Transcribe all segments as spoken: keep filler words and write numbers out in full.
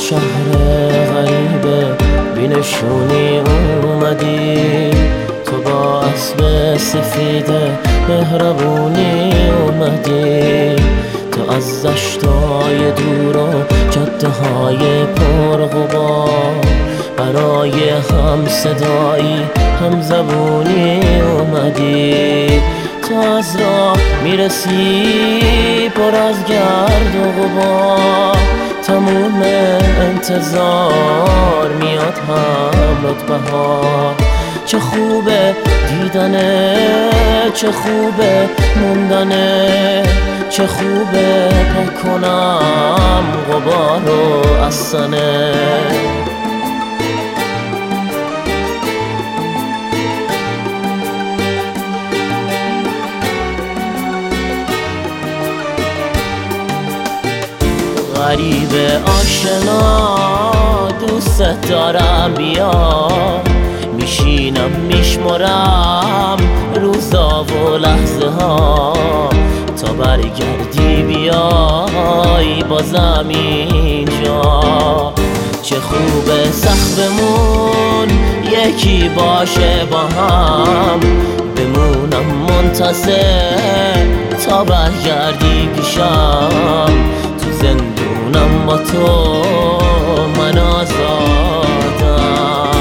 شهر غریبه بینشونی اومدی، تو با اسب سفید مهربونی اومدی، تو از دشتای دور و جاده های پرغبار برای هم صدایی هم زبونی اومدی، تو از راه میرسی پر از گرد و غبار، تموم انتظار میاد همرات بهار. چه خوبه دیدنه، چه خوبه موندنه، چه خوبه پاک کنم غبار و افسانه. غریب آشنا دوست دارم، بیا میشینم میشمرم روزا و لحظه ها، تا برگردی بیای بازم اینجا. چه خوبه سقفمون یکی باشه با هم، بمونم منتظر تا برگردی پیشم، تو زندونم با تو من آزادم.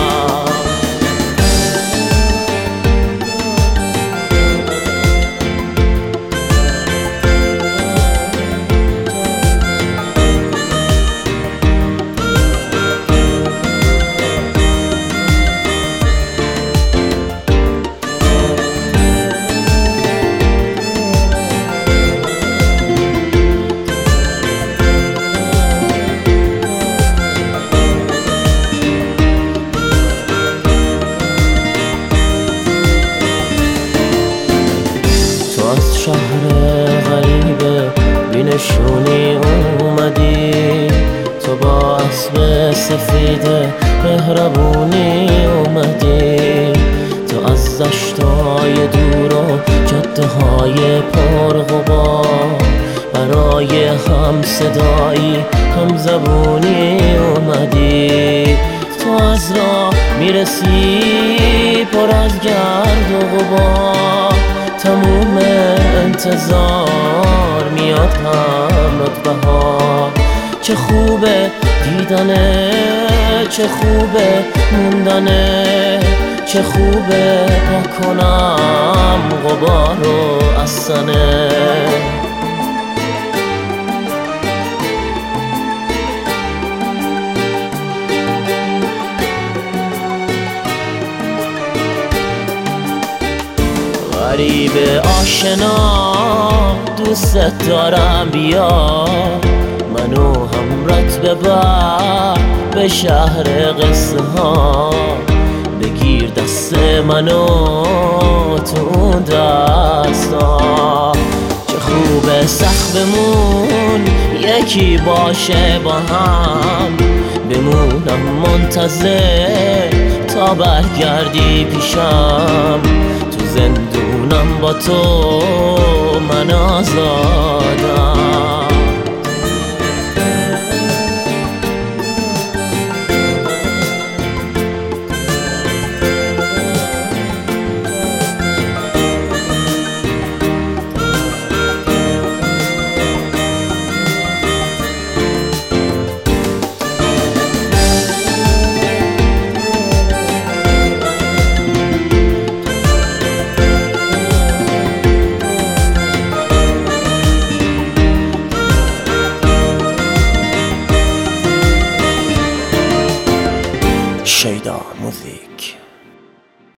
شهر غریبه بینشونی اومدی، تو با اسب سفید مهربونی اومدی، تو از دشتای دور و جاده های پرغبار برای هم صدایی هم زبونی اومدی، تو از راه میرسی پر از گرد و غبار، تموم انتظار میاد همرات بهار. چه خوبه دیدنه، چه خوبه موندنه، چه خوبه پاک کنم غبار و افسانه. غریب آشنا دوست دارم، بیا منو همرات ببر به شهر قصه ها، بگیر دست منو تو اون دستا. چه خوبه سقفمون یکی باشه با هم، بمونم منتظر تا برگردی پیشم، تو زندونم با تو من آزادم. شیدا موزیک.